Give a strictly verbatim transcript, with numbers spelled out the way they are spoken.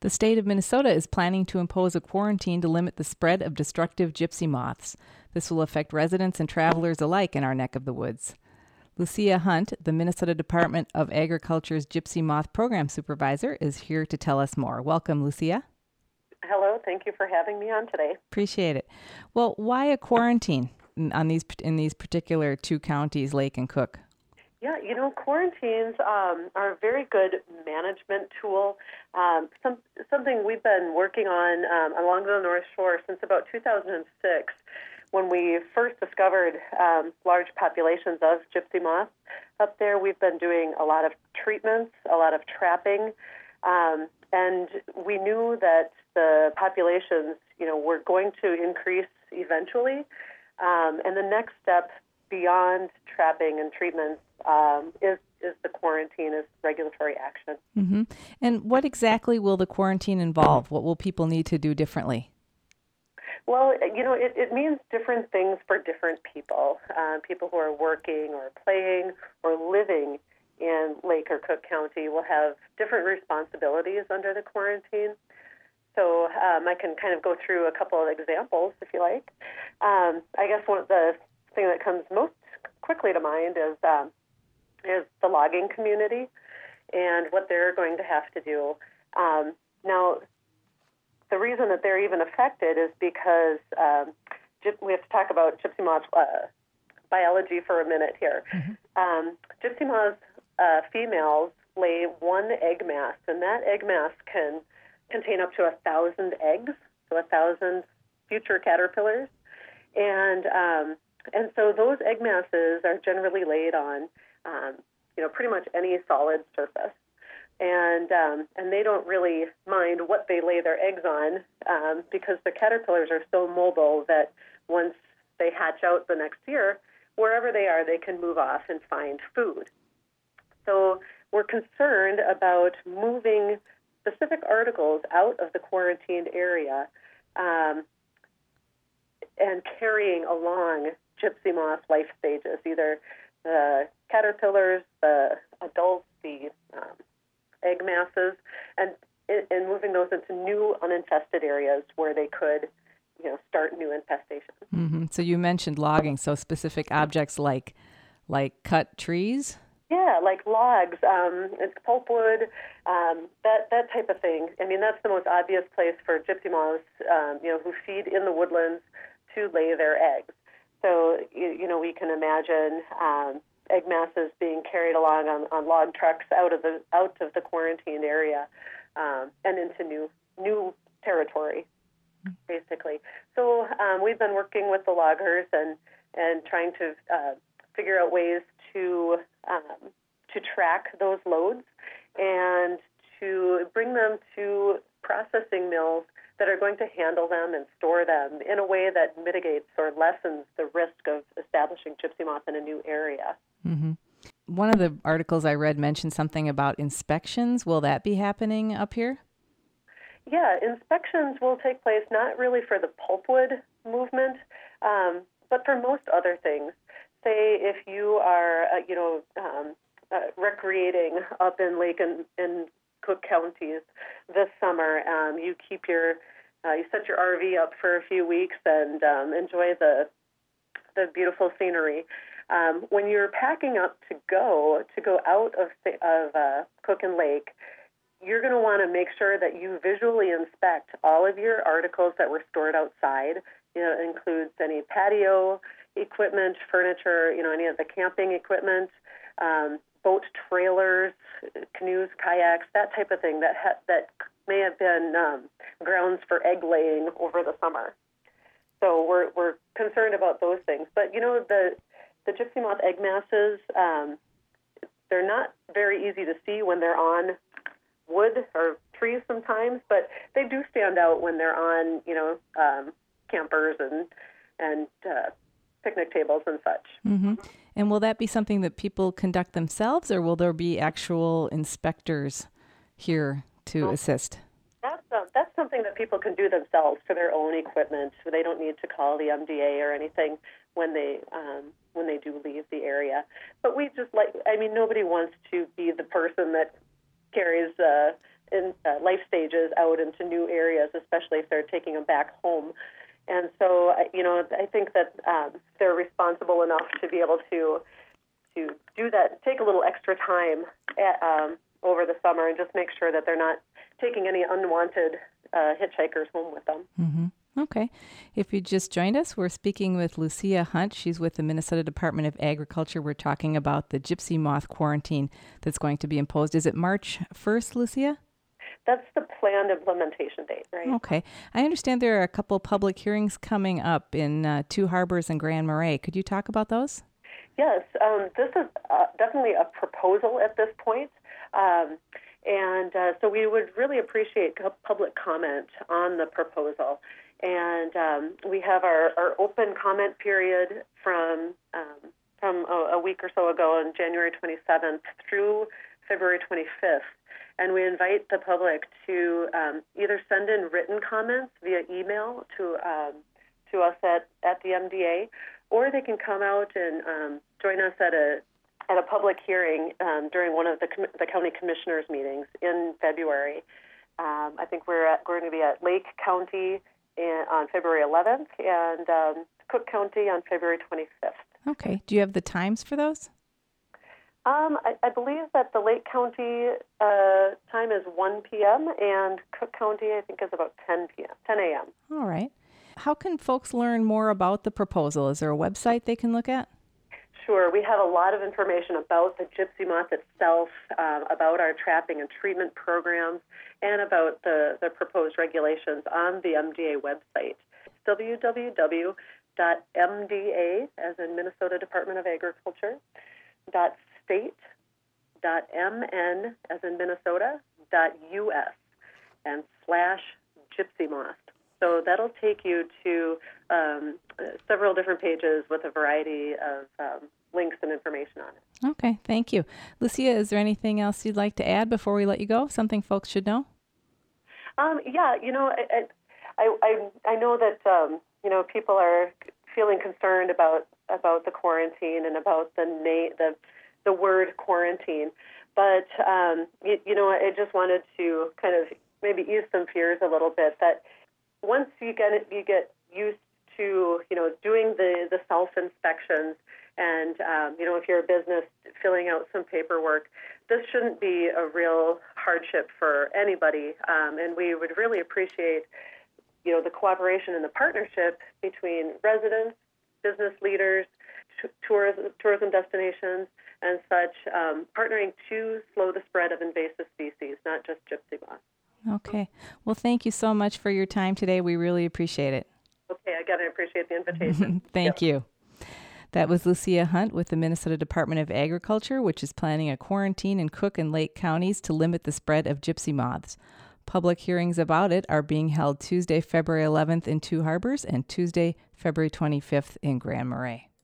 The state of Minnesota is planning to impose a quarantine to limit the spread of destructive gypsy moths. This will affect residents and travelers alike in our neck of the woods. Lucia Hunt, the Minnesota Department of Agriculture's Gypsy Moth Program Supervisor, is here to tell us more. Welcome, Lucia. Hello, thank you for having me on today. Appreciate it. Well, why a quarantine on these in these particular two counties, Lake and Cook? Yeah, you know, quarantines um, are a very good management tool. Um, some, something we've been working on um, along the North Shore since about two thousand six, when we first discovered um, large populations of gypsy moths. Up there, we've been doing a lot of treatments, a lot of trapping, um, and we knew that the populations, you know, were going to increase eventually. Um, and the next step beyond trapping and treatments um, is is the quarantine, is regulatory action. Mm-hmm. And what exactly will the quarantine involve? What will people need to do differently? Well, you know, it, it means different things for different people. Uh, people who are working or playing or living in Lake or Cook County will have different responsibilities under the quarantine. So um, I can kind of go through a couple of examples, if you like. Um, I guess one of the thing that comes most quickly to mind is um, is the logging community and what they're going to have to do. Um, now, the reason that they're even affected is because um, we have to talk about gypsy moth uh, biology for a minute here. Mm-hmm. Um, gypsy moths, uh, females, lay one egg mass, and that egg mass can contain up to a thousand eggs, so a thousand future caterpillars. And um, and so those egg masses are generally laid on, um, you know, pretty much any solid surface. And um, and they don't really mind what they lay their eggs on um, because the caterpillars are so mobile that once they hatch out the next year, wherever they are, they can move off and find food. So we're concerned about moving specific articles out of the quarantined area um, and carrying along gypsy moth life stages, either the caterpillars, the adults, the um, egg masses, and and moving those into new uninfested areas where they could, you know, start new infestations. Mm-hmm. So you mentioned logging, so specific objects like like cut trees? Yeah, like logs, um, it's pulpwood, um, that that type of thing. I mean, that's the most obvious place for gypsy moths, um, you know, who feed in the woodlands to lay their eggs. So, you, you know, we can imagine um, egg masses being carried along on, on log trucks out of the out of the quarantined area um, and into new new territory, basically. So um, we've been working with the loggers and and trying to uh, figure out ways to um, to track those loads and to bring them to processing mills that are going to handle them and store them in a way that mitigates or lessens the risk of establishing gypsy moth in a new area. Mm-hmm. One of the articles I read mentioned something about inspections. Will that be happening up here? Yeah, inspections will take place not really for the pulpwood movement, um, but for most other things. Say if you are, uh, you know, um, uh, recreating up in Lake and, and Cook counties this summer, um, you keep your, uh, you set your R V up for a few weeks and um, enjoy the the beautiful scenery. Um, when you're packing up to go to go out of of uh, Cook and Lake, you're going to want to make sure that you visually inspect all of your articles that were stored outside. You know, it includes any patio equipment, furniture, you know, any of the camping equipment, um, boat trailers, canoes, kayaks, that type of thing that ha- that may have been um, grounds for egg laying over the summer. So we're we're concerned about those things. But you know, the the gypsy moth egg masses, um, they're not very easy to see when they're on wood or trees sometimes, but they do stand out when they're on, you know, um, campers and and uh, picnic tables and such. Mm-hmm. And will that be something that people conduct themselves, or will there be actual inspectors here to well, assist? That's uh, that's something that people can do themselves for their own equipment. So they don't need to call the M D A or anything when they um, when they do leave the area. But we just like, I mean, nobody wants to be the person that carries uh, in, uh, life stages out into new areas, especially if they're taking them back home. And so, you know, I think that um, they're responsible enough to be able to to do that, take a little extra time at, um, over the summer and just make sure that they're not taking any unwanted uh, hitchhikers home with them. Mm-hmm. Okay. If you just joined us, we're speaking with Lucia Hunt. She's with the Minnesota Department of Agriculture. We're talking about the gypsy moth quarantine that's going to be imposed. Is it March first, Lucia? That's the planned implementation date, right? Okay. I understand there are a couple public hearings coming up in uh, Two Harbors and Grand Marais. Could you talk about those? Yes. Um, this is uh, definitely a proposal at this point. Um, and uh, so we would really appreciate public comment on the proposal. And um, we have our, our open comment period from um, from a, a week or so ago on January twenty-seventh through February twenty-fifth. And we invite the public to um, either send in written comments via email to um, to us at, at the M D A, or they can come out and um, join us at a at a public hearing um, during one of the com- the county commissioners meetings in February. Um, I think we're at, we're going to be at Lake County in, on February eleventh and um, Cook County on February twenty-fifth. Okay. Do you have the times for those? Um, I, I believe that the Lake County uh, time is one p.m. and Cook County, I think, is about ten p.m., ten a.m. All right. How can folks learn more about the proposal? Is there a website they can look at? Sure. We have a lot of information about the gypsy moth itself, uh, about our trapping and treatment programs, and about the, the proposed regulations on the M D A website. w w w dot m d a, as in Minnesota Department of Agriculture, dot state, dot m n, as in Minnesota, dot u s, and slash gypsy moth. So that'll take you to um, several different pages with a variety of um, links and information on it. Okay, thank you. Lucia, is there anything else you'd like to add before we let you go? Something folks should know? Um, yeah, you know, I I, I, I know that um, you know people are feeling concerned about about the quarantine and about the na- the the word quarantine, but um, you, you know, I just wanted to kind of maybe ease some fears a little bit that. Once you get it, you get used to, you know, doing the, the self-inspections and, um, you know, if you're a business filling out some paperwork, this shouldn't be a real hardship for anybody. Um, and we would really appreciate, you know, the cooperation and the partnership between residents, business leaders, t- tourism, tourism destinations, and such, um, partnering to slow the spread of invasive species, not just gypsy moth. Okay. Well, thank you so much for your time today. We really appreciate it. Okay. Again, I appreciate the invitation. Thank yep. you. That was Lucia Hunt with the Minnesota Department of Agriculture, which is planning a quarantine in Cook and Lake counties to limit the spread of gypsy moths. Public hearings about it are being held Tuesday, February eleventh in Two Harbors and Tuesday, February twenty-fifth in Grand Marais.